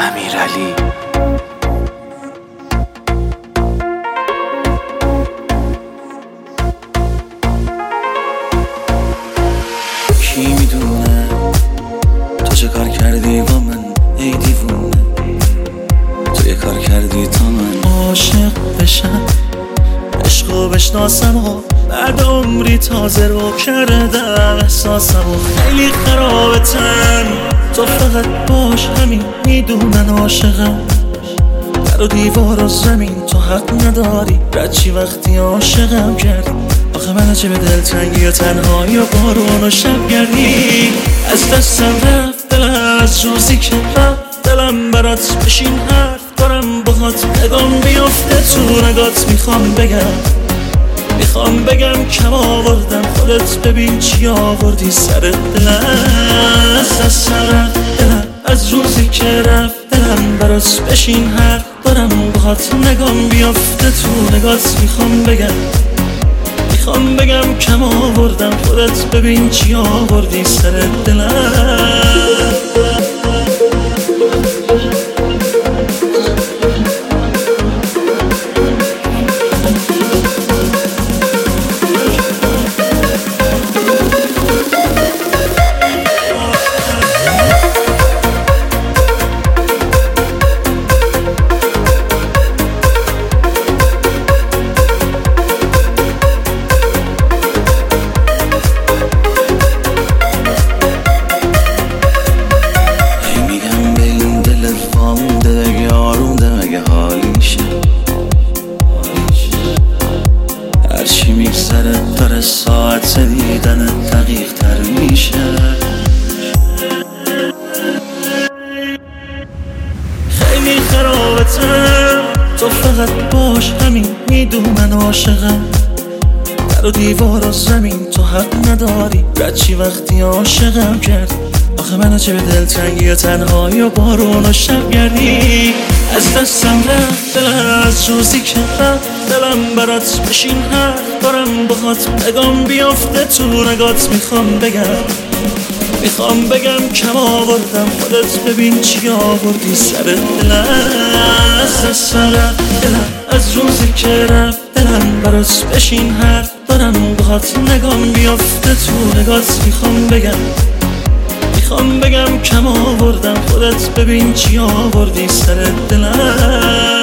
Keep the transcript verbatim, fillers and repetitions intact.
امیرعلی. کی میدونه تو چه کار کردی با من ای دیوونه؟ تو یه کار کردی تا من عاشق بشم، عشقو بشناسم و بعد عمری تازه رو کردم احساسم و خیلی خرابتن. تو فقط باش همین میدونن عاشقم، در و دیوار و زمین تو حق نداری رچی وقتی عاشقم کردی. آخه من چه به دلتنگی و تنهایی و بارون و شب گردی از دستم رفت دلم از روزی که رفت دلم برات بشین حرف دارم باهات نگام بیافته تو نگات. میخوام بگم میخوام بگم کم آوردم خودت ببین چی آوردی سر دلم. از دستم رفت دلم از روزی که رفت دلم برات بشین حرف دارم باهات نگام بیافته تو نگات. میخوام بگم میخوام بگم کم آوردم خودت ببین چی آوردی سر دلم. هرچی میگذره داره ساعت دیدن دقیق تر میشه. خیلی خرابتم تو فقط باش همین میدونن عاشقم، در و دیوار و زمین تو حق نداری رچی وقتی عاشقم کردی. آخه منو چه به دلتنگی و تنهایی و بارون و شب گردی از دستم رفت دلم از روزی که رفت دلم برات بشین حرف دارم باهات نگام بیافته تو نگات. میخوام بگم میخوام بگم کم آوردم خودت ببین چی آوردی سر دلم. از دستم رفت دلم از روزی که رفت دلم برات بشین حرف دارم باهات نگام بیافته تو نگات. میخوام بگم میخوام بگم کم آوردم خودت ببین چی آوردی سر دلم.